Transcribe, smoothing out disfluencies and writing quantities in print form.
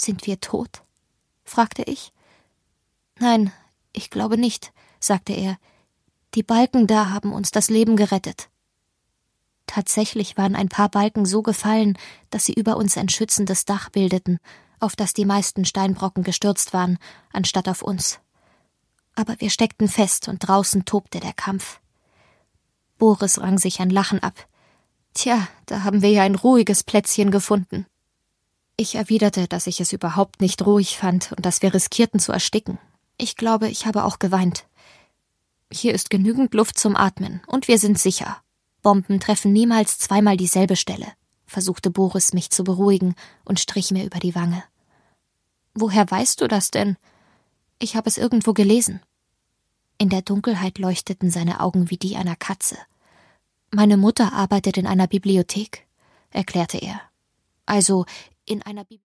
»Sind wir tot?« fragte ich. »Nein, ich glaube nicht«, sagte er. »Die Balken da haben uns das Leben gerettet.« Tatsächlich waren ein paar Balken so gefallen, dass sie über uns ein schützendes Dach bildeten, auf das die meisten Steinbrocken gestürzt waren, anstatt auf uns. Aber wir steckten fest und draußen tobte der Kampf. Boris rang sich ein Lachen ab. »Tja, da haben wir ja ein ruhiges Plätzchen gefunden.« Ich erwiderte, dass ich es überhaupt nicht ruhig fand und dass wir riskierten zu ersticken. Ich glaube, ich habe auch geweint. »Hier ist genügend Luft zum Atmen und wir sind sicher. Bomben treffen niemals zweimal dieselbe Stelle«, versuchte Boris, mich zu beruhigen und strich mir über die Wange. »Woher weißt du das denn?« »Ich habe es irgendwo gelesen.« In der Dunkelheit leuchteten seine Augen wie die einer Katze. »Meine Mutter arbeitet in einer Bibliothek«, erklärte er. »Also in einer Bibliothek.«